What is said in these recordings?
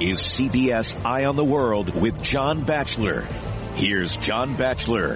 is CBS Eye on the World with John Batchelor. Here's John Batchelor.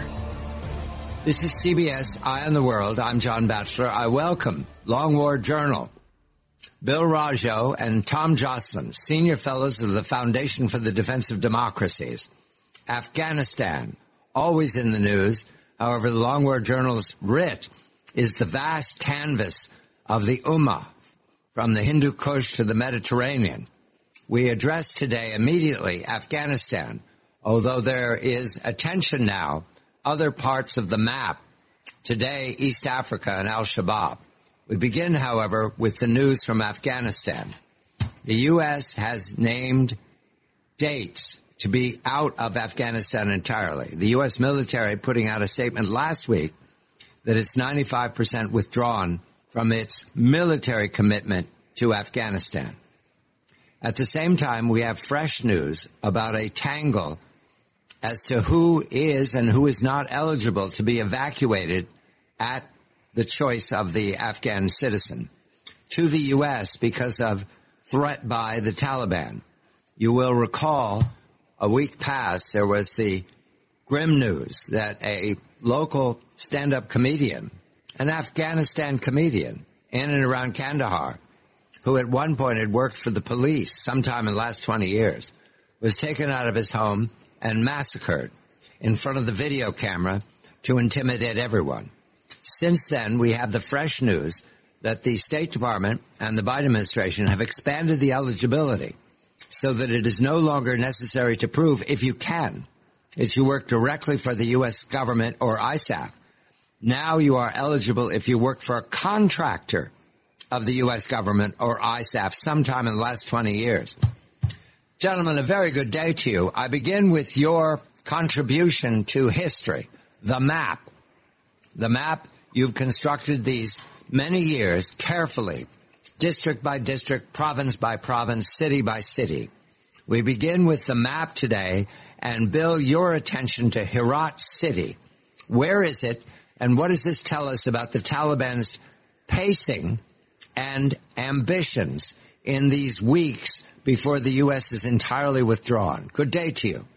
This is CBS Eye on the World. I'm John Batchelor. I welcome Long War Journal, Bill Rajo and Tom Joslin, senior fellows of the Foundation for the Defense of Democracies. Afghanistan, always in the news. However, the Long War Journal's writ is the vast canvas of the Ummah, from the Hindu Kush to the Mediterranean. We address today immediately Afghanistan, although there is attention now, other parts of the map. Today, East Africa and Al-Shabaab. We begin, however, with the news from Afghanistan. The U.S. has named dates to be out of Afghanistan entirely. The U.S. military putting out a statement last week that it's 95% withdrawn from its military commitment to Afghanistan. At the same time, we have fresh news about a tangle as to who is and who is not eligible to be evacuated at the choice of the Afghan citizen to the U.S. because of threat by the Taliban. You will recall a week past there was the grim news that a local stand-up comedian, an Afghanistan comedian in and around Kandahar, who at one point had worked for the police sometime in the last 20 years, was taken out of his home and massacred in front of the video camera to intimidate everyone. Since then, we have the fresh news that the State Department and the Biden administration have expanded the eligibility so that it is no longer necessary to prove, if you can, that you work directly for the U.S. government or ISAF. Now you are eligible if you work for a contractor of the U.S. government or ISAF sometime in the last 20 years. Gentlemen, a very good day to you. I begin with your contribution to history, the map. The map you've constructed these many years carefully, district by district, province by province, city by city. We begin with the map today, and Bill, your attention to Herat City. Where is it, and what does this tell us about the Taliban's pacing and ambitions in these weeks before the U.S. is entirely withdrawn? Good day to you.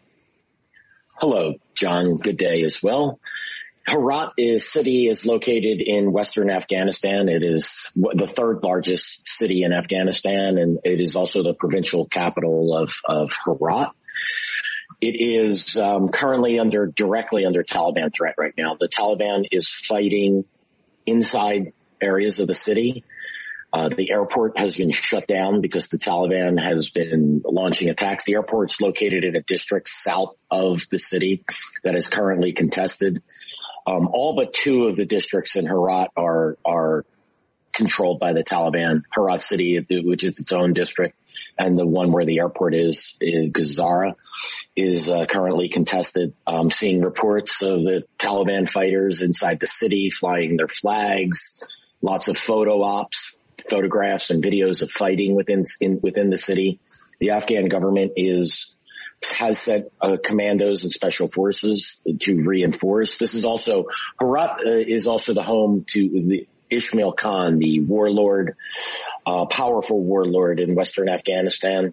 Hello, John. Good day as well. Herat city is located in western Afghanistan. It is the third largest city in Afghanistan, and it is also the provincial capital of Herat. It is currently directly under Taliban threat right now. The Taliban is fighting inside areas of the city. The airport has been shut down because the Taliban has been launching attacks. The airport's located in a district south of the city that is currently contested. All but two of the districts in Herat are controlled by the Taliban. Herat City, which is its own district, and the one where the airport is in Gazara, is currently contested. Seeing reports of the Taliban fighters inside the city flying their flags, lots of photographs and videos of fighting within the city. The Afghan government has sent commandos and special forces to reinforce. Herat is also the home to the Ismail Khan, the warlord, powerful warlord in western Afghanistan.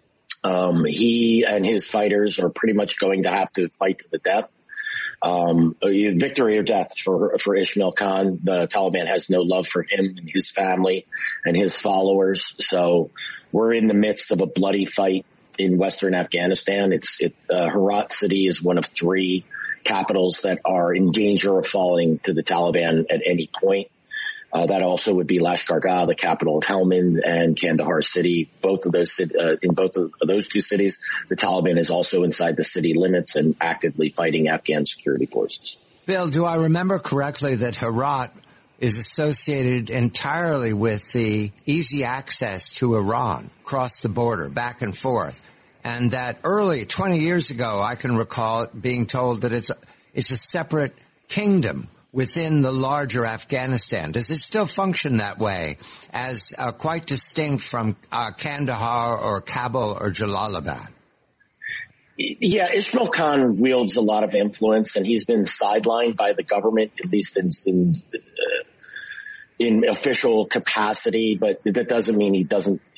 He and his fighters are pretty much going to have to fight to the death. Victory or death for Ismail Khan. The Taliban has no love for him and his family and his followers. So we're in the midst of a bloody fight in western Afghanistan. Herat City is one of three capitals that are in danger of falling to the Taliban at any point. That also would be Lashkar-Gah, the capital of Helmand, and Kandahar City. In both of those two cities, the Taliban is also inside the city limits and actively fighting Afghan security forces. Bill, do I remember correctly that Herat is associated entirely with the easy access to Iran, across the border, back and forth, and that early, 20 years ago, I can recall being told that it's a separate kingdom within the larger Afghanistan? Does it still function that way, as quite distinct from Kandahar or Kabul or Jalalabad? Yeah, Ismail Khan wields a lot of influence, and he's been sidelined by the government, at least in in official capacity, but that doesn't mean he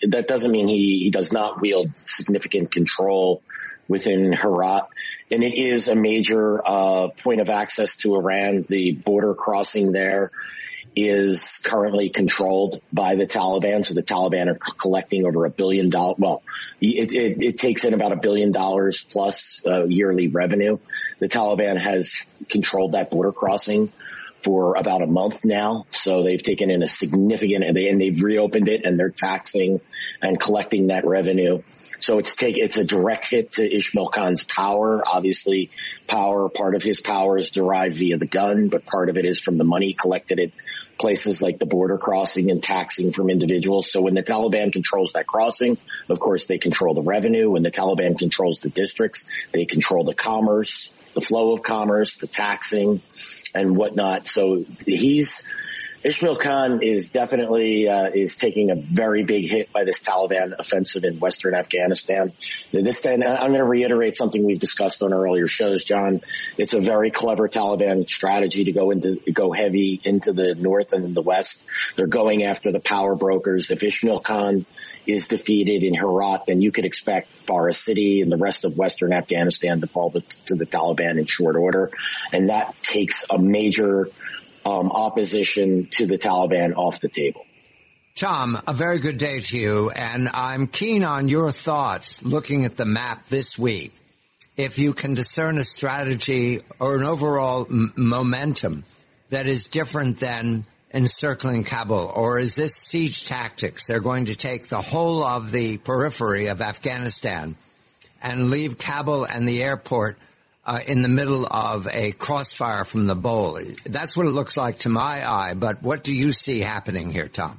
does not wield significant control within Herat. And it is a major point of access to Iran. The border crossing there is currently controlled by the Taliban. So the Taliban are collecting over $1 billion. Well, it takes in about $1 billion plus yearly revenue. The Taliban has controlled that border crossing for about a month now. So they've taken in a significant, and they've reopened it, and they're taxing and collecting that revenue. So it's a direct hit to Ismail Khan's power. Obviously, part of his power is derived via the gun, but part of it is from the money collected at places like the border crossing and taxing from individuals. So when the Taliban controls that crossing, of course, they control the revenue. When the Taliban controls the districts, they control the commerce, the flow of commerce, the taxing and whatnot. So Ismail Khan is definitely is taking a very big hit by this Taliban offensive in Western Afghanistan. This time, I'm going to reiterate something we've discussed on earlier shows, John. It's a very clever Taliban strategy to go heavy into the north and in the west. They're going after the power brokers. If Ismail Khan is defeated in Herat, then you could expect Farah City and the rest of Western Afghanistan to fall to the Taliban in short order, and that takes a major opposition to the Taliban off the table. Tom, a very good day to you, and I'm keen on your thoughts looking at the map this week. If you can discern a strategy or an overall momentum that is different than encircling Kabul, or is this siege tactics? They're going to take the whole of the periphery of Afghanistan and leave Kabul and the airport in the middle of a crossfire from the bowl. That's what it looks like to my eye, but what do you see happening here, Tom?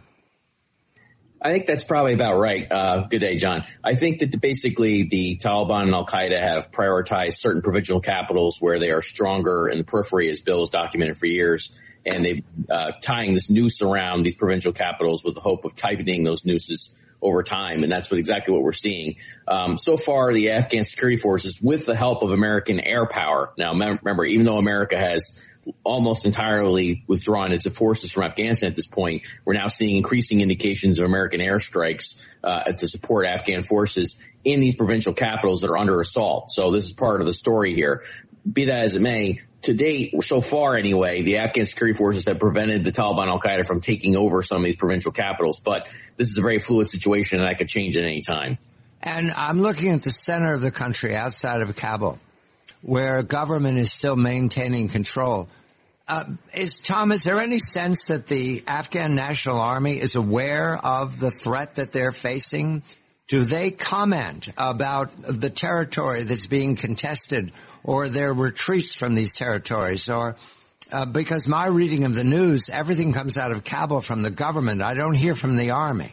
I think that's probably about right. Good day, John. I think that basically the Taliban and Al-Qaeda have prioritized certain provincial capitals where they are stronger in the periphery, as Bill has documented for years, and they're tying this noose around these provincial capitals with the hope of tightening those nooses over time, and that's exactly what we're seeing. So far, the Afghan security forces, with the help of American air power, now remember, even though America has almost entirely withdrawn its forces from Afghanistan at this point, we're now seeing increasing indications of American airstrikes to support Afghan forces in these provincial capitals that are under assault. So this is part of the story here. Be that as it may, to date, so far anyway, the Afghan security forces have prevented the Taliban al-Qaeda from taking over some of these provincial capitals. But this is a very fluid situation, and that could change at any time. And I'm looking at the center of the country outside of Kabul, where government is still maintaining control. Is there any sense that the Afghan National Army is aware of the threat that they're facing? Do they comment about the territory that's being contested or their retreats from these territories? Or because my reading of the news, everything comes out of Kabul from the government. I don't hear from the army.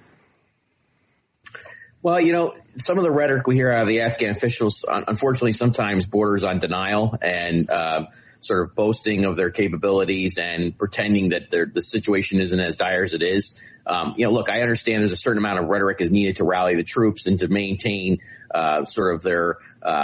Well, some of the rhetoric we hear out of the Afghan officials, unfortunately, sometimes borders on denial and sort of boasting of their capabilities and pretending that the situation isn't as dire as it is. Look, I understand there's a certain amount of rhetoric is needed to rally the troops and to maintain sort of their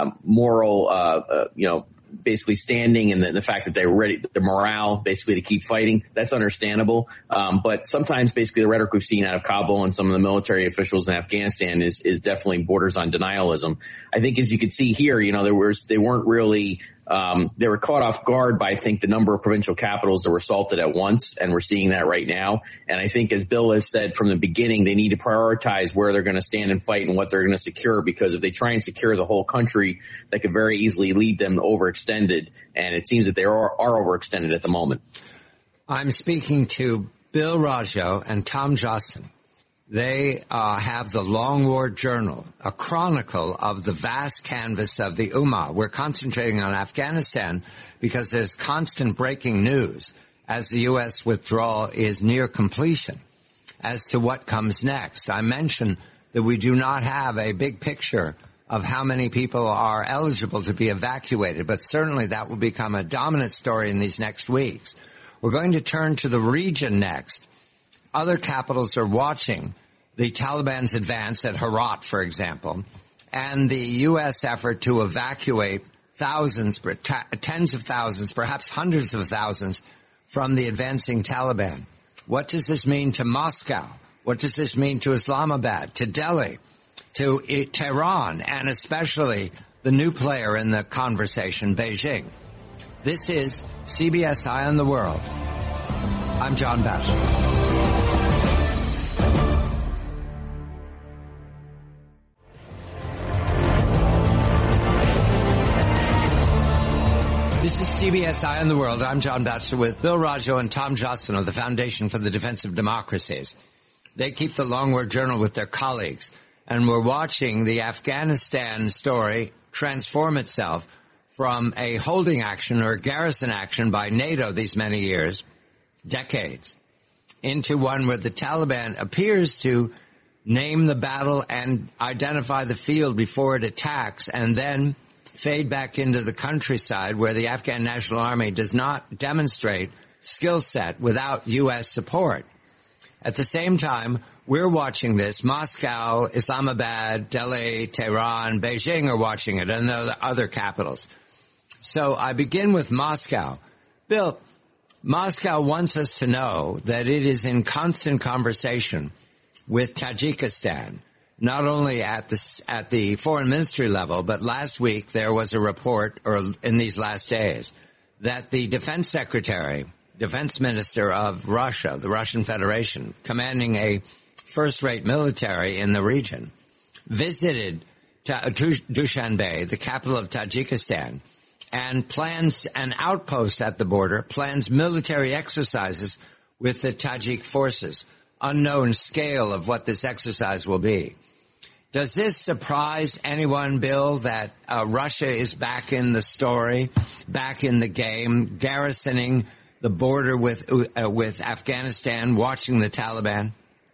moral, basically standing, and the fact that they're ready, the morale basically to keep fighting. That's understandable. But sometimes basically the rhetoric we've seen out of Kabul and some of the military officials in Afghanistan is definitely borders on denialism. I think as you can see here, they weren't really, they were caught off guard by, I think, the number of provincial capitals that were assaulted at once, and we're seeing that right now. And I think, as Bill has said from the beginning, they need to prioritize where they're going to stand and fight and what they're going to secure, because if they try and secure the whole country, that could very easily lead them overextended, and it seems that they are overextended at the moment. I'm speaking to Bill Rajo and Tom Jostin. They have the Long War Journal, a chronicle of the vast canvas of the Ummah. We're concentrating on Afghanistan because there's constant breaking news as the U.S. withdrawal is near completion as to what comes next. I mentioned that we do not have a big picture of how many people are eligible to be evacuated, but certainly that will become a dominant story in these next weeks. We're going to turn to the region next. Other capitals are watching the Taliban's advance at Herat, for example, and the U.S. effort to evacuate thousands, tens of thousands, perhaps hundreds of thousands from the advancing Taliban. What does this mean to Moscow? What does this mean to Islamabad, to Delhi, to Tehran, and especially the new player in the conversation, Beijing? This is CBS Eye on the World. I'm John Batchelor. This is CBS Eye on the World. I'm John Batchelor with Bill Rajo and Tom Joslin of the Foundation for the Defense of Democracies. They keep the Long War Journal with their colleagues, and we're watching the Afghanistan story transform itself from a holding action or garrison action by NATO these many years, decades, into one where the Taliban appears to name the battle and identify the field before it attacks, and then fade back into the countryside where the Afghan National Army does not demonstrate skill set without U.S. support. At the same time, we're watching this. Moscow, Islamabad, Delhi, Tehran, Beijing are watching it, and the other capitals. So I begin with Moscow. Bill, Moscow wants us to know that it is in constant conversation with Tajikistan, not only at the foreign ministry level, but last week there was a report, or in these last days, that the defense minister of Russia, the Russian Federation, commanding a first-rate military in the region, visited Dushanbe, the capital of Tajikistan, and plans an outpost at the border, plans military exercises with the Tajik forces. Unknown scale of what this exercise will be. Does this surprise anyone, Bill, that Russia is back in the story, back in the game, garrisoning the border with Afghanistan, watching the Taliban?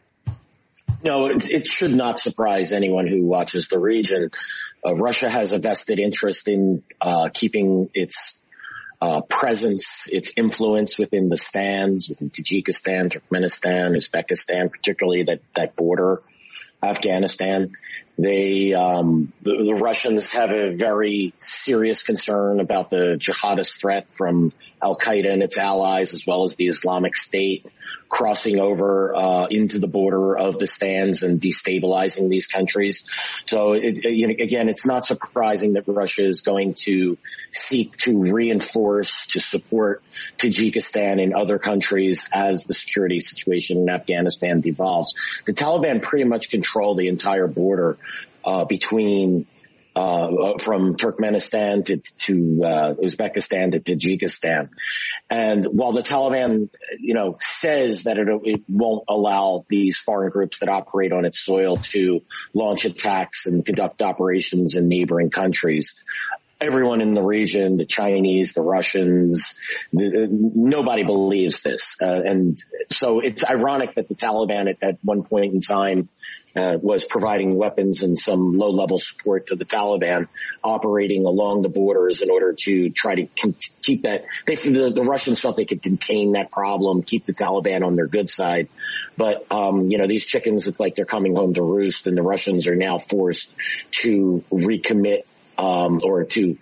No, it should not surprise anyone who watches the region. Russia has a vested interest in keeping its presence, its influence within the stands, within Tajikistan, Turkmenistan, Uzbekistan, particularly that border, Afghanistan. The Russians have a very serious concern about the jihadist threat from Al-Qaeda and its allies, as well as the Islamic State crossing over into the border of the stands and destabilizing these countries. So again, it's not surprising that Russia is going to seek to reinforce, to support Tajikistan and other countries as the security situation in Afghanistan devolves. The Taliban pretty much control the entire border between from Turkmenistan to Uzbekistan to Tajikistan. And while the Taliban, says that it won't allow these foreign groups that operate on its soil to launch attacks and conduct operations in neighboring countries, everyone in the region, the Chinese, the Russians, nobody believes this. And so it's ironic that the Taliban at one point in time was providing weapons and some low-level support to the Taliban operating along the borders in order to try to keep that. The Russians felt they could contain that problem, keep the Taliban on their good side. But, these chickens look like they're coming home to roost, and the Russians are now forced to recommit or to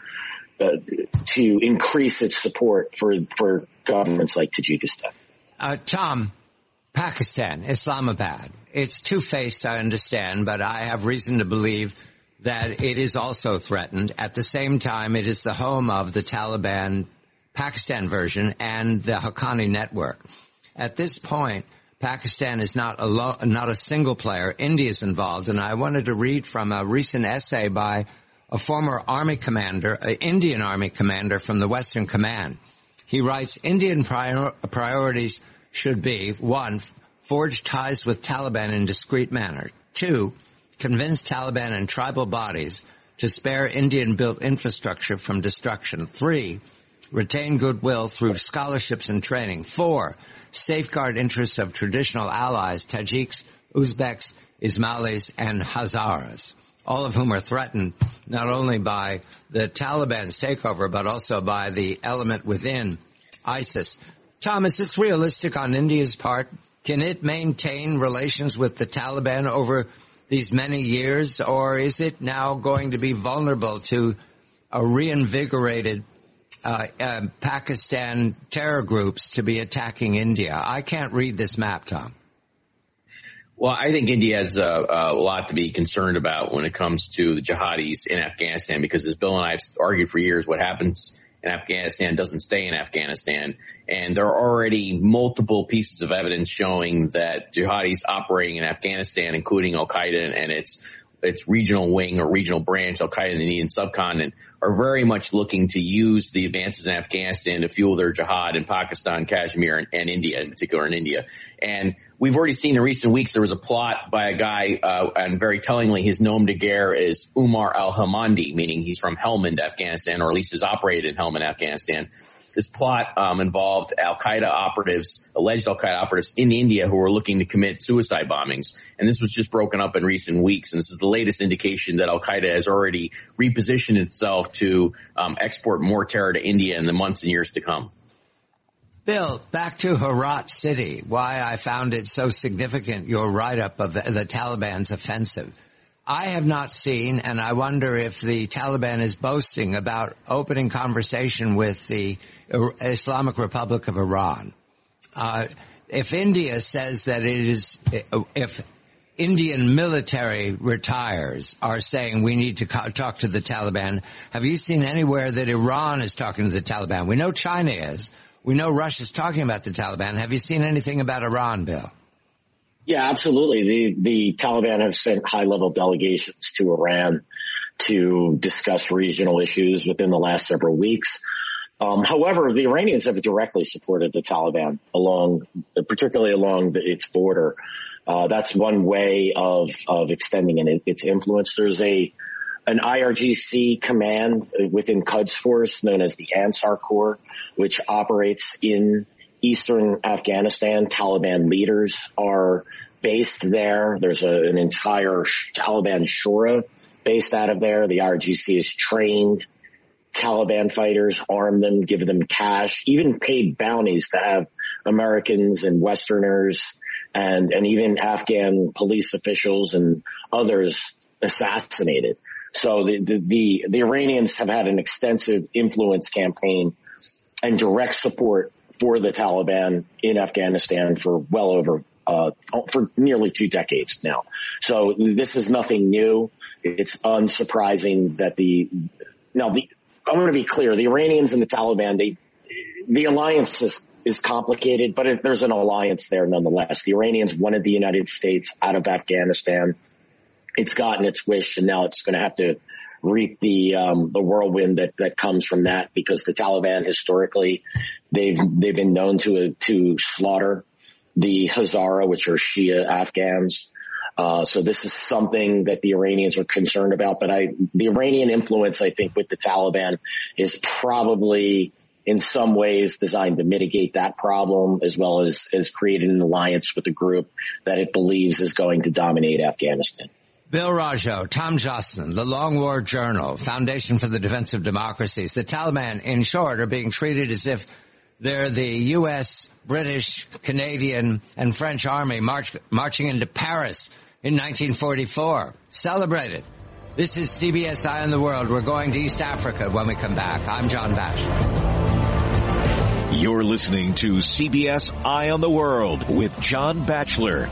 increase its support for governments like Tajikistan. Tom, Pakistan, Islamabad. It's two-faced, I understand, but I have reason to believe that it is also threatened. At the same time, it is the home of the Taliban Pakistan version and the Haqqani network. At this point, Pakistan is not a single player. India is involved, and I wanted to read from a recent essay by a former army commander, an Indian army commander from the Western Command. He writes, Indian priorities should be, 1, forge ties with Taliban in discreet manner. 2, convince Taliban and tribal bodies to spare Indian-built infrastructure from destruction. 3, retain goodwill through scholarships and training. 4, safeguard interests of traditional allies, Tajiks, Uzbeks, Ismailis, and Hazaras, all of whom are threatened not only by the Taliban's takeover, but also by the element within ISIS. Tom, is this realistic on India's part? Can it maintain relations with the Taliban over these many years, or is it now going to be vulnerable to a reinvigorated Pakistan terror groups to be attacking India? I can't read this map, Tom. Well, I think India has a lot to be concerned about when it comes to the jihadis in Afghanistan, because as Bill and I have argued for years, what happens in Afghanistan doesn't stay in Afghanistan. And there are already multiple pieces of evidence showing that jihadis operating in Afghanistan, including Al-Qaeda and its regional wing or regional branch, Al-Qaeda in the Indian subcontinent, are very much looking to use the advances in Afghanistan to fuel their jihad in Pakistan, Kashmir, and India, in particular in India. And we've already seen in recent weeks there was a plot by a guy, and very tellingly, his nom de guerre is Umar al-Hamandi, meaning he's from Helmand, Afghanistan, or at least has operated in Helmand, Afghanistan. This plot involved alleged Al-Qaeda operatives in India who were looking to commit suicide bombings. And this was just broken up in recent weeks. And this is the latest indication that Al-Qaeda has already repositioned itself to export more terror to India in the months and years to come. Bill, back to Herat City, why I found it so significant, your write-up of the Taliban's offensive. I have not seen, and I wonder if the Taliban is boasting about opening conversation with the Islamic Republic of Iran. If India says that if Indian military retires are saying we need to talk to the Taliban, have you seen anywhere that Iran is talking to the Taliban? We know China is. We know Russia's talking about the Taliban. Have you seen anything about Iran, Bill? Yeah, absolutely. The Taliban have sent high-level delegations to Iran to discuss regional issues within the last several weeks. However, the Iranians have directly supported the Taliban particularly along its border. That's one way of extending its influence. There's an IRGC command within Quds Force known as the Ansar Corps, which operates in eastern Afghanistan. Taliban leaders are based there. There's an entire Taliban Shura based out of there. The IRGC has trained Taliban fighters, armed them, given them cash, even paid bounties to have Americans and Westerners and even Afghan police officials and others assassinated. So the Iranians have had an extensive influence campaign and direct support for the Taliban in Afghanistan for well over for nearly 2 decades now. So this is nothing new. It's unsurprising that I'm going to be clear. The Iranians and the Taliban, the alliance is complicated, but there's an alliance there nonetheless. The Iranians wanted the United States out of Afghanistan. It's gotten its wish, and now it's going to have to reap the whirlwind that comes from that, because the Taliban historically they've been known to slaughter the Hazara, which are Shia Afghans. So this is something that the Iranians are concerned about. But the Iranian influence, I think, with the Taliban is probably in some ways designed to mitigate that problem, as well as create an alliance with a group that it believes is going to dominate Afghanistan. Bill Rajo, Tom Joscelyn, the Long War Journal, Foundation for the Defense of Democracies. The Taliban, in short, are being treated as if they're the U.S., British, Canadian, and French army marching into Paris in 1944. Celebrate it. This is CBS Eye on the World. We're going to East Africa when we come back. I'm John Batchelor. You're listening to CBS Eye on the World with John Batchelor.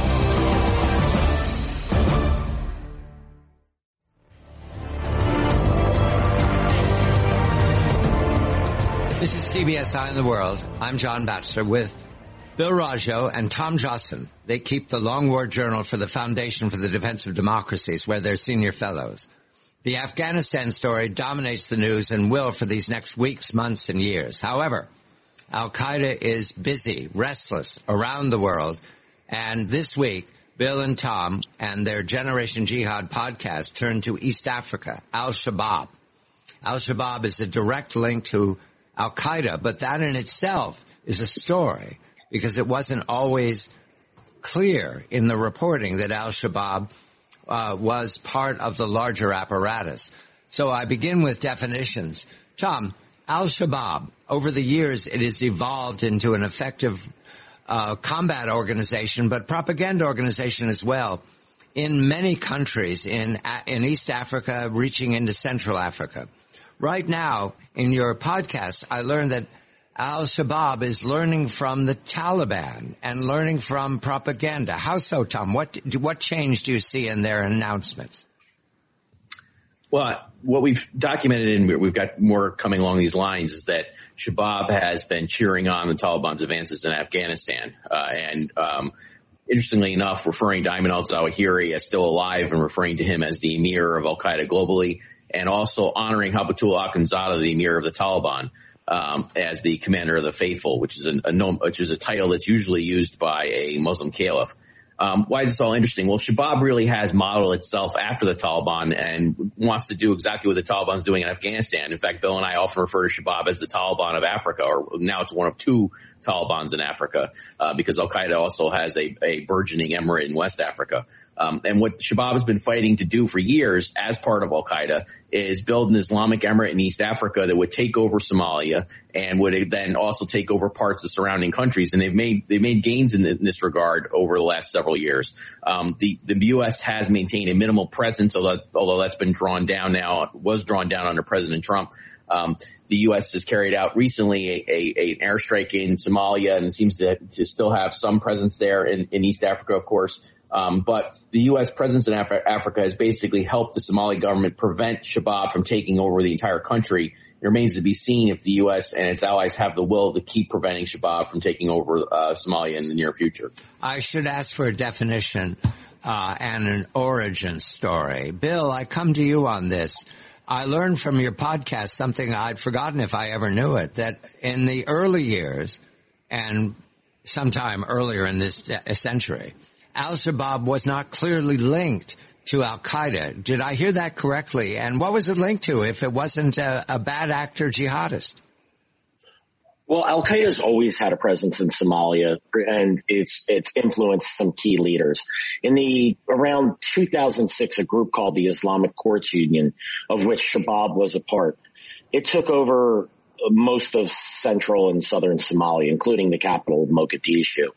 This is CBS Eye on the World. I'm John Batchelor with Bill Rajo and Tom Joscelyn. They keep the Long War Journal for the Foundation for the Defense of Democracies, where they're senior fellows. The Afghanistan story dominates the news and will for these next weeks, months, and years. However, Al-Qaeda is busy, restless around the world, and this week, Bill and Tom and their Generation Jihad podcast turned to East Africa, Al-Shabaab. Al-Shabaab is a direct link to Al-Qaeda, but that in itself is a story, because it wasn't always clear in the reporting that Al-Shabaab was part of the larger apparatus. So I begin with definitions. Tom, Al-Shabaab, over the years, it has evolved into an effective combat organization, but propaganda organization as well, in many countries in East Africa, reaching into Central Africa. Right now, in your podcast, I learned that Al-Shabaab is learning from the Taliban and learning from propaganda. How so, Tom? What change do you see in their announcements? Well, what we've documented, and we've got more coming along these lines, is that Shabaab has been cheering on the Taliban's advances in Afghanistan. Interestingly enough, referring to Ayman al-Zawahiri as still alive and referring to him as the emir of al-Qaeda globally, and also honoring Habatullah Akhundzada, the emir of the Taliban, as the commander of the faithful, which is a title that's usually used by a Muslim caliph. Why is this all interesting? Well, Shabaab really has modeled itself after the Taliban and wants to do exactly what the Taliban's doing in Afghanistan. In fact, Bill and I often refer to Shabaab as the Taliban of Africa, or now it's one of two Talibans in Africa, because Al-Qaeda also has a burgeoning emirate in West Africa. And what Shabaab has been fighting to do for years as part of Al-Qaeda is build an Islamic emirate in East Africa that would take over Somalia and would then also take over parts of surrounding countries. And they've made gains in this regard over the last several years. The U.S. has maintained a minimal presence, although that's been was drawn down under President Trump. The U.S. has carried out recently an airstrike in Somalia and seems to still have some presence there in East Africa, of course. But the U.S. presence in Africa has basically helped the Somali government prevent Shabaab from taking over the entire country. It remains to be seen if the U.S. and its allies have the will to keep preventing Shabaab from taking over Somalia in the near future. I should ask for a definition and an origin story. Bill, I come to you on this. I learned from your podcast something I'd forgotten if I ever knew it, that in the early years and sometime earlier in this century, Al-Shabaab was not clearly linked to Al-Qaeda. Did I hear that correctly? And what was it linked to if it wasn't a bad actor jihadist? Well, Al-Qaeda's always had a presence in Somalia, and it's influenced some key leaders. Around 2006, a group called the Islamic Courts Union, of which Shabaab was a part, it took over most of central and southern Somalia, including the capital, Mogadishu.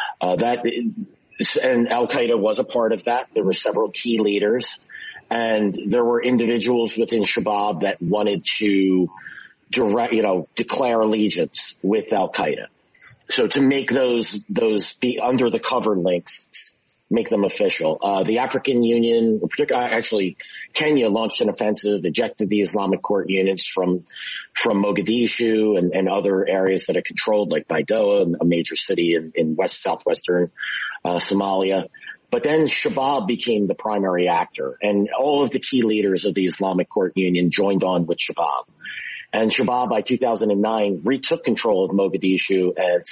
And Al-Qaeda was a part of that. There were several key leaders, and there were individuals within Shabaab that wanted to declare allegiance with Al-Qaeda. So to make those be under the cover links, make them official. The African Union, actually Kenya, launched an offensive, ejected the Islamic Court units from Mogadishu and other areas that are controlled, like Baidoa, a major city in southwestern Somalia. But then Shabaab became the primary actor, and all of the key leaders of the Islamic Court Union joined on with Shabaab. And Shabaab, by 2009, retook control of Mogadishu and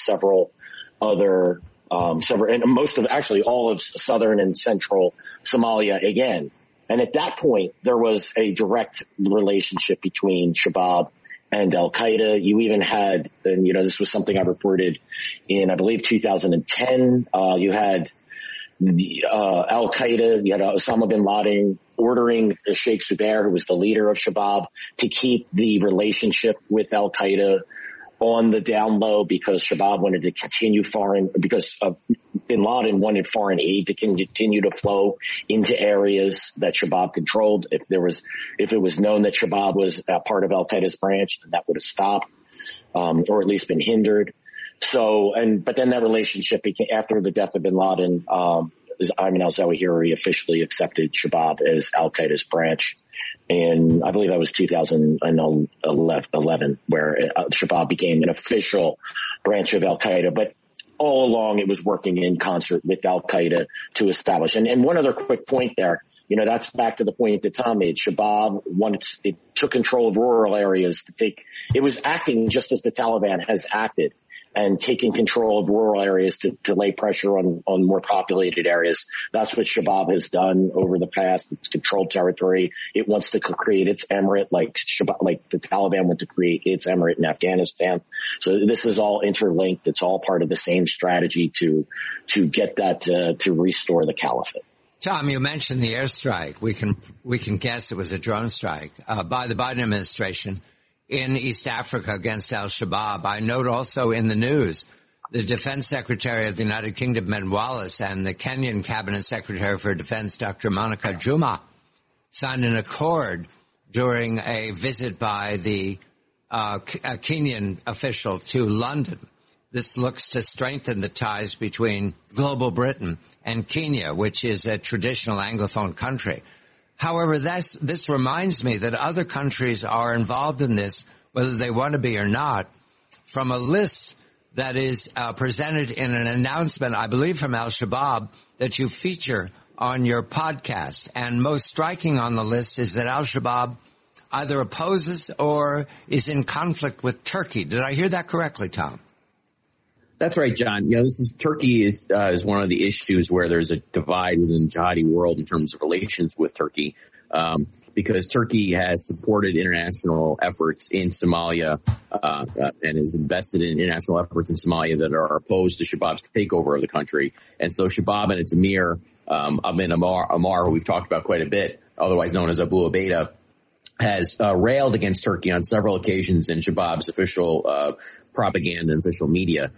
all of southern and central Somalia again. And at that point, there was a direct relationship between Shabaab and Al-Qaeda. You even had, and this was something I reported in, I believe, 2010. You had the Al-Qaeda, you had Osama bin Laden ordering Sheikh Zubair, who was the leader of Shabaab, to keep the relationship with Al-Qaeda on the down low because Shabaab wanted to continue because bin Laden wanted foreign aid to continue to flow into areas that Shabaab controlled. If it was known that Shabaab was a part of Al-Qaeda's branch, then that would have stopped, or at least been hindered. But then that relationship became, after the death of bin Laden, Ayman al-Zawahiri officially accepted Shabaab as Al-Qaeda's branch. And I believe that was 2011, where Shabaab became an official branch of Al-Qaeda. But all along, it was working in concert with Al-Qaeda to establish. And one other quick point there, that's back to the point that Tom made. Shabaab it took control of rural areas it was acting just as the Taliban has acted, and taking control of rural areas to lay pressure on more populated areas. That's what Shabaab has done over the past. It's controlled territory. It wants to create its emirate like the Taliban want to create its emirate in Afghanistan. So this is all interlinked. It's all part of the same strategy to get that, to restore the caliphate. Tom, you mentioned the airstrike. We can guess it was a drone strike by the Biden administration in East Africa against al-Shabaab. I note also in the news, the Defense Secretary of the United Kingdom, Ben Wallace, and the Kenyan Cabinet Secretary for Defense, Dr. Monica Juma, signed an accord during a visit by the a Kenyan official to London. This looks to strengthen the ties between global Britain and Kenya, which is a traditional Anglophone country. However, this reminds me that other countries are involved in this, whether they want to be or not, from a list that is presented in an announcement, I believe from Al-Shabaab, that you feature on your podcast. And most striking on the list is that Al-Shabaab either opposes or is in conflict with Turkey. Did I hear that correctly, Tom? That's right, John. Turkey is one of the issues where there's a divide within the jihadi world in terms of relations with Turkey, because Turkey has supported international efforts in Somalia and is invested in international efforts in Somalia that are opposed to Shabaab's takeover of the country. And so Shabaab and its emir, Amin Ammar, who we've talked about quite a bit, otherwise known as Abu Ubaidah, has railed against Turkey on several occasions in Shabaab's official propaganda and official media.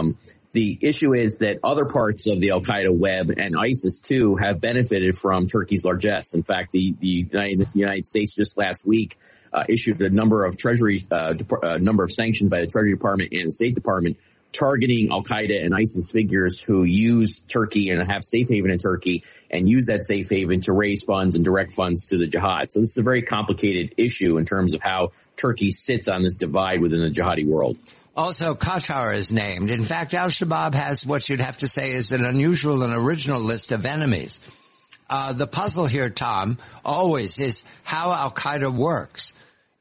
The issue is that other parts of the Al-Qaeda web and ISIS too have benefited from Turkey's largesse. In fact, the United States just last week issued a number of number of sanctions by the Treasury Department and the State Department targeting Al-Qaeda and ISIS figures who use Turkey and have safe haven in Turkey and use that safe haven to raise funds and direct funds to the jihad. So this is a very complicated issue in terms of how Turkey sits on this divide within the jihadi world. Also, Qatar is named. In fact, Al-Shabaab has what you'd have to say is an unusual and original list of enemies. The puzzle here, Tom, always is how Al-Qaeda works.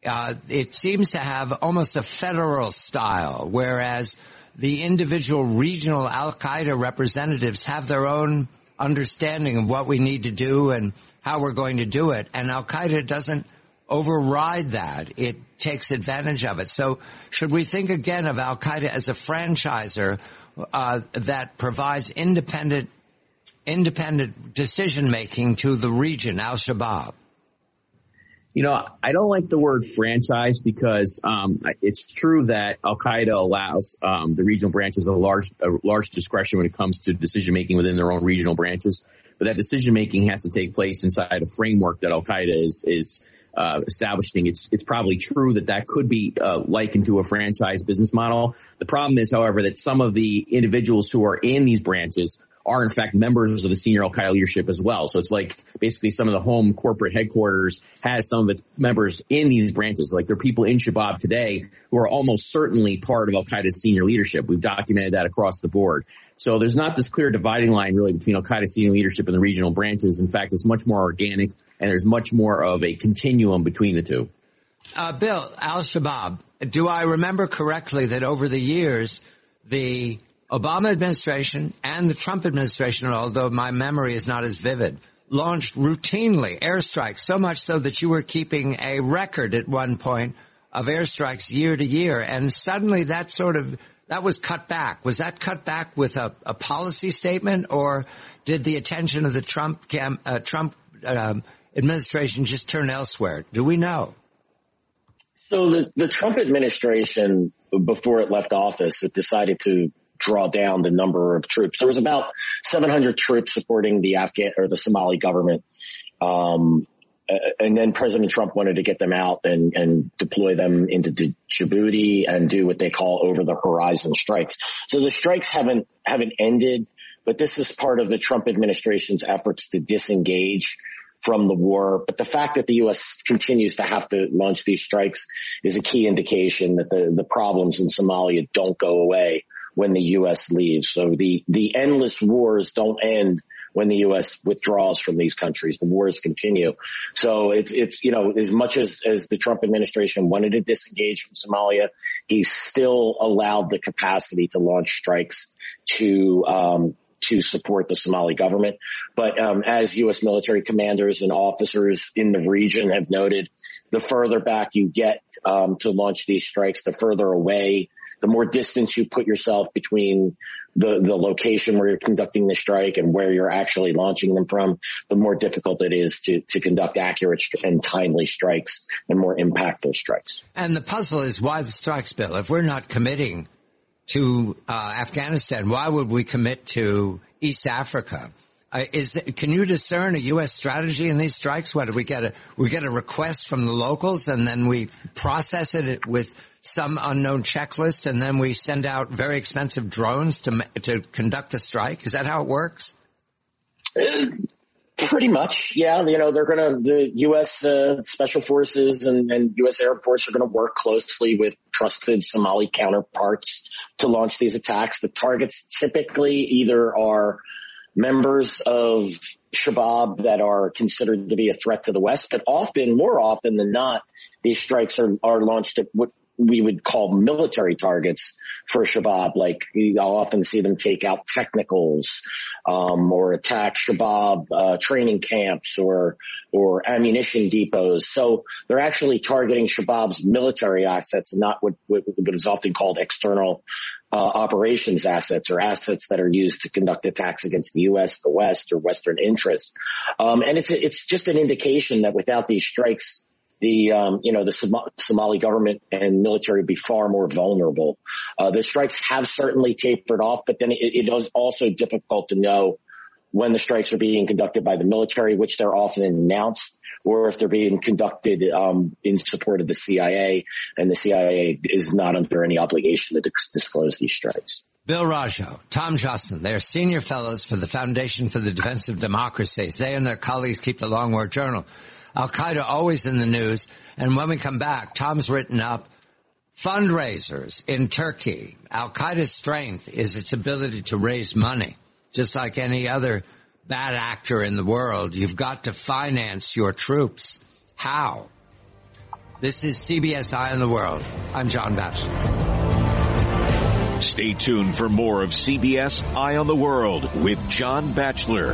It seems to have almost a federal style, whereas the individual regional Al-Qaeda representatives have their own understanding of what we need to do and how we're going to do it. And Al-Qaeda doesn't override that. It takes advantage of it. So should we think again of Al-Qaeda as a franchisor that provides independent decision-making to the region, Al-Shabaab? I don't like the word franchise because it's true that Al-Qaeda allows the regional branches a large discretion when it comes to decision-making within their own regional branches. But that decision-making has to take place inside a framework that Al-Qaeda is establishing. It's probably true that could be likened to a franchise business model. The problem is, however, that some of the individuals who are in these branches are in fact members of the senior Al-Qaeda leadership as well. So it's like basically some of the home corporate headquarters has some of its members in these branches. Like there are people in Shabaab today who are almost certainly part of Al-Qaeda's senior leadership. We've documented that across the board. So there's not this clear dividing line really between Al-Qaeda senior leadership and the regional branches. In fact, it's much more organic and there's much more of a continuum between the two. Bill, Al-Shabaab, do I remember correctly that over the years, the Obama administration and the Trump administration, although my memory is not as vivid, launched routinely airstrikes, so much so that you were keeping a record at one point of airstrikes year to year, and suddenly that was cut back. Was that cut back with a policy statement, or did the attention of the Trump administration just turn elsewhere? Do we know? So the Trump administration, before it left office, it decided to draw down the number of troops. There was about 700 troops supporting the the Somali government. And then President Trump wanted to get them out and deploy them into Djibouti and do what they call over the horizon strikes. So the strikes haven't ended, but this is part of the Trump administration's efforts to disengage from the war. But the fact that the U.S. continues to have to launch these strikes is a key indication that the problems in Somalia don't go away when the U.S. leaves. So the endless wars don't end when the U.S. withdraws from these countries. The wars continue. So it's as much as the Trump administration wanted to disengage from Somalia, he still allowed the capacity to launch strikes to support the Somali government. But as U.S. military commanders and officers in the region have noted, the further back you get to launch these strikes, the further away, the more distance you put yourself between the location where you're conducting the strike and where you're actually launching them from, the more difficult it is to conduct accurate and timely strikes and more impactful strikes. And the puzzle is why the strikes, Bill? If we're not committing to Afghanistan, why would we commit to East Africa? Can you discern a U.S. strategy in these strikes? What do we get? We get a request from the locals, and then we process it with some unknown checklist, and then we send out very expensive drones to conduct a strike. Is that how it works? Pretty much, yeah. The U.S. Special Forces and U.S. Air Force are going to work closely with trusted Somali counterparts to launch these attacks. The targets typically either are members of Shabab that are considered to be a threat to the West, but more often than not, these strikes are launched at what we would call military targets for Shabab. Like, I'll often see them take out technicals, or attack Shabab, training camps or ammunition depots. So they're actually targeting Shabab's military assets, and not what is often called external operations assets, or assets that are used to conduct attacks against the U.S., the West, or Western interests. And it's just an indication that without these strikes, the Somali government and military would be far more vulnerable. The strikes have certainly tapered off, but then it is also difficult to know when the strikes are being conducted by the military, which they're often announced, or if they're being conducted in support of the CIA, and the CIA is not under any obligation to disclose these strikes. Bill Rajo, Tom Joscelyn, they are senior fellows for the Foundation for the Defense of Democracies. They and their colleagues keep the Long War Journal. Al-Qaeda always in the news. And when we come back, Tom's written up fundraisers in Turkey. Al-Qaeda's strength is its ability to raise money. Just like any other bad actor in the world, you've got to finance your troops. How? This is CBS Eye on the World. I'm John Batchelor. Stay tuned for more of CBS Eye on the World with John Batchelor.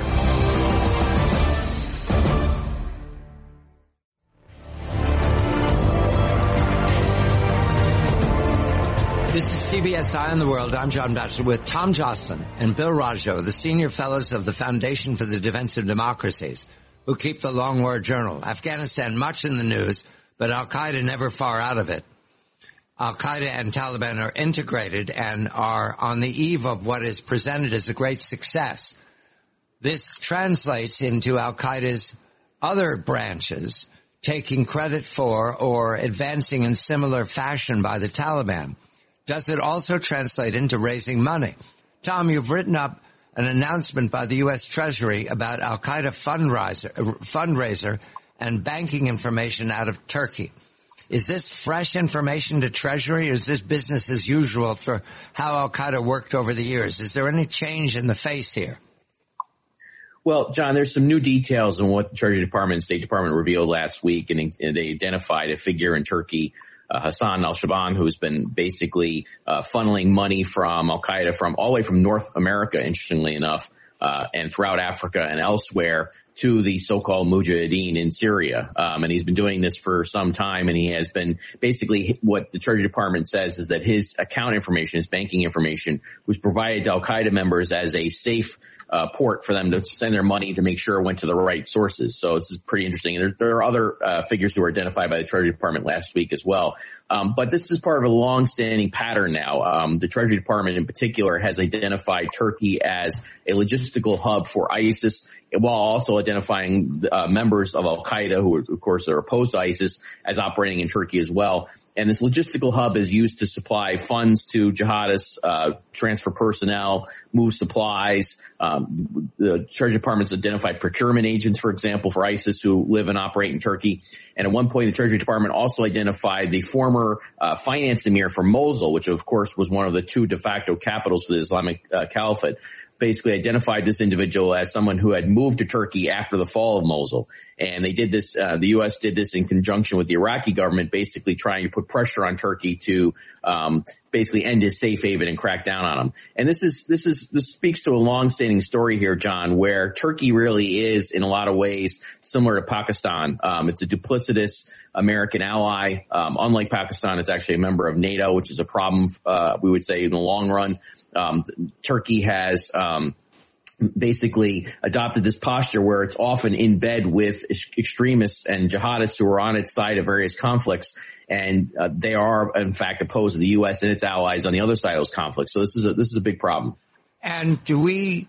This is CBS Eye on the World. I'm John Batchelor with Tom Joscelyn and Bill Rajo, the senior fellows of the Foundation for the Defense of Democracies, who keep the Long War Journal. Afghanistan, much in the news, but Al-Qaeda never far out of it. Al-Qaeda and Taliban are integrated and are on the eve of what is presented as a great success. This translates into Al-Qaeda's other branches taking credit for or advancing in similar fashion by the Taliban. Does it also translate into raising money? Tom, you've written up an announcement by the U.S. Treasury about Al-Qaeda fundraiser and banking information out of Turkey. Is this fresh information to Treasury, or is this business as usual for how Al-Qaeda worked over the years? Is there any change in the face here? Well, John, there's some new details on what the Treasury Department and State Department revealed last week, and they identified a figure in Turkey, Hassan al-Shaban, who's been basically funneling money from Al-Qaeda from all the way from North America, interestingly enough, and throughout Africa and elsewhere to the so-called Mujahideen in Syria. And he's been doing this for some time, and he has been basically, what the Treasury Department says is that his account information, his banking information, was provided to Al-Qaeda members as a safe port for them to send their money to make sure it went to the right sources. So this is pretty interesting. And there are other figures who were identified by the Treasury Department last week as well. But this is part of a long-standing pattern now. The Treasury Department in particular has identified Turkey as a logistical hub for ISIS, while also identifying members of Al-Qaeda, who of course are opposed to ISIS, as operating in Turkey as well. And this logistical hub is used to supply funds to jihadists, transfer personnel, move supplies. The Treasury Department's identified procurement agents, for example, for ISIS who live and operate in Turkey. And at one point, the Treasury Department also identified the former finance emir for Mosul, which of course was one of the two de facto capitals for the Islamic Caliphate. Basically identified this individual as someone who had moved to Turkey after the fall of Mosul. And they did this, the U.S. did this in conjunction with the Iraqi government, basically trying to put pressure on Turkey to basically end his safe haven and crack down on him. And this speaks to a long-standing story here, John, where Turkey really is in a lot of ways similar to Pakistan. It's a duplicitous American ally. Unlike Pakistan, it's actually a member of NATO, which is a problem, we would say, in the long run. Turkey has basically adopted this posture where it's often in bed with extremists and jihadists who are on its side of various conflicts, and they are in fact opposed to the U.S. and its allies on the other side of those conflicts. So this is a big problem. And do we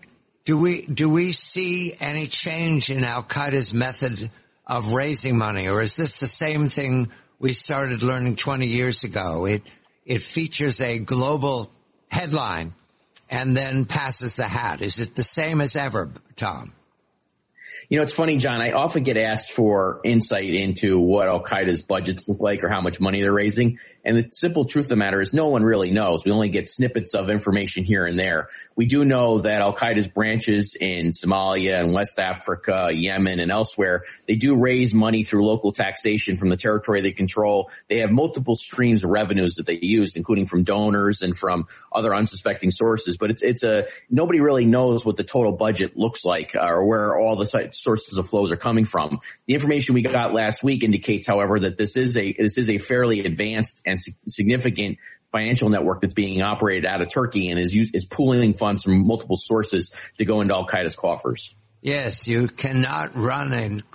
Do we see any change in Al-Qaeda's method of raising money, or is this the same thing we started learning 20 years ago? It features a global headline and then passes the hat. Is it the same as ever, Tom? You know, it's funny, John. I often get asked for insight into what Al-Qaeda's budgets look like or how much money they're raising. And the simple truth of the matter is no one really knows. We only get snippets of information here and there. We do know that Al-Qaeda's branches in Somalia and West Africa, Yemen, and elsewhere, they do raise money through local taxation from the territory they control. They have multiple streams of revenues that they use, including from donors and from other unsuspecting sources. But nobody really knows what the total budget looks like or where all the sources of flows are coming from. The information we got last week indicates, however, that this is a fairly advanced and significant financial network that's being operated out of Turkey and is pooling funds from multiple sources to go into Al-Qaeda's coffers. Yes, you cannot run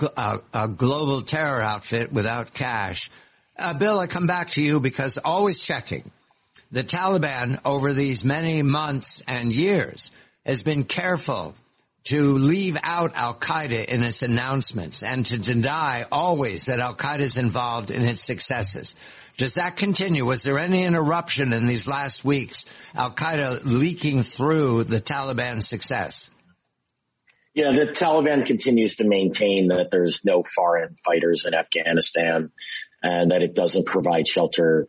a global terror outfit without cash. Bill, I come back to you because always checking. The Taliban over these many months and years has been careful to leave out Al-Qaeda in its announcements and to deny always that Al-Qaeda is involved in its successes. Does that continue? Was there any interruption in these last weeks, Al-Qaeda leaking through the Taliban's success? Yeah, the Taliban continues to maintain that there's no foreign fighters in Afghanistan and that it doesn't provide shelter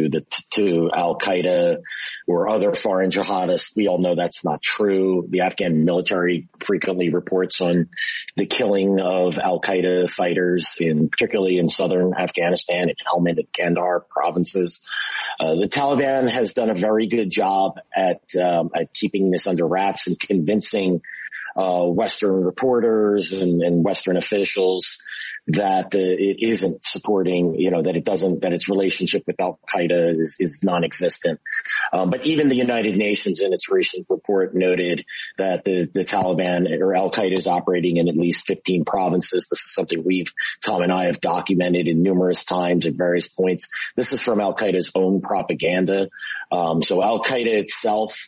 to Al-Qaeda or other foreign jihadists. We all know that's not true. The Afghan military frequently reports on the killing of Al-Qaeda fighters, particularly in southern Afghanistan, in Helmand and Kandahar provinces. The Taliban has done a very good job at keeping this under wraps and convincing Western reporters and Western officials that it isn't supporting, that its relationship with Al-Qaeda is non-existent. But even the United Nations in its recent report noted that the Taliban or Al-Qaeda is operating in at least 15 provinces. This is something Tom and I have documented in numerous times at various points. This is from Al-Qaeda's own propaganda. So Al-Qaeda itself,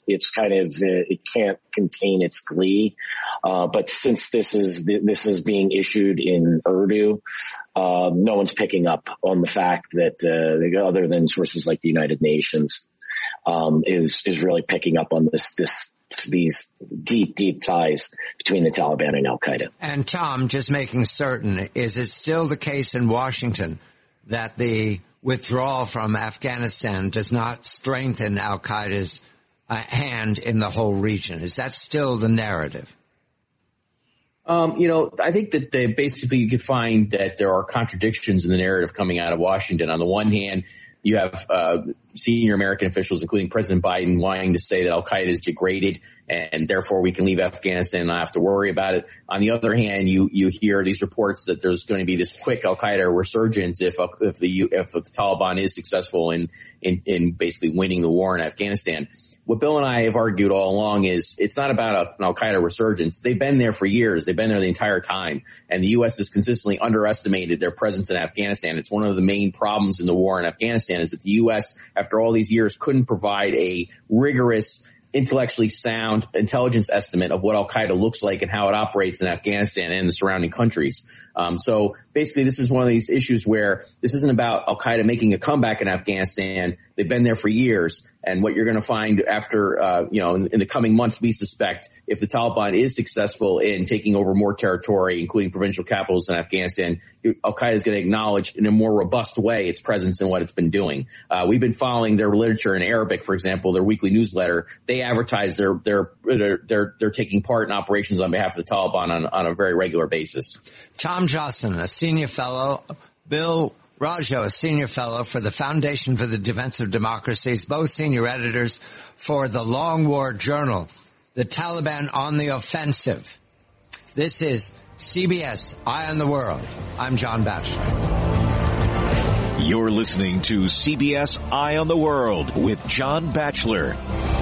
it can't contain its glee. But since this is being issued in Urdu, no one's picking up on the fact that, other than sources like the United Nations, is really picking up on these deep ties between the Taliban and Al-Qaeda. And Tom, just making certain, is it still the case in Washington that the withdrawal from Afghanistan does not strengthen Al-Qaeda's hand in the whole region? Is that still the narrative? I think that basically you could find that there are contradictions in the narrative coming out of Washington. On the one hand, you have senior American officials, including President Biden, wanting to say that Al-Qaeda is degraded and therefore we can leave Afghanistan and not have to worry about it. On the other hand, you hear these reports that there's going to be this quick Al-Qaeda resurgence if the Taliban is successful in basically winning the war in Afghanistan. What Bill and I have argued all along is it's not about an Al-Qaeda resurgence. They've been there for years. They've been there the entire time. And the U.S. has consistently underestimated their presence in Afghanistan. It's one of the main problems in the war in Afghanistan is that the U.S., after all these years, couldn't provide a rigorous, intellectually sound intelligence estimate of what Al-Qaeda looks like and how it operates in Afghanistan and the surrounding countries. So basically, this is one of these issues where this isn't about Al-Qaeda making a comeback in Afghanistan. They've been there for years. And what you're going to find after, in the coming months, we suspect, if the Taliban is successful in taking over more territory, including provincial capitals in Afghanistan, Al-Qaeda is going to acknowledge in a more robust way its presence and what it's been doing. We've been following their literature in Arabic, for example, their weekly newsletter. They advertise they're taking part in operations on behalf of the Taliban on a very regular basis. Tom Joscelyn, a senior fellow, Bill Rajo, a senior fellow for the Foundation for the Defense of Democracies, both senior editors for the Long War Journal, the Taliban on the offensive. This is CBS Eye on the World. I'm John Batchelor. You're listening to CBS Eye on the World with John Batchelor.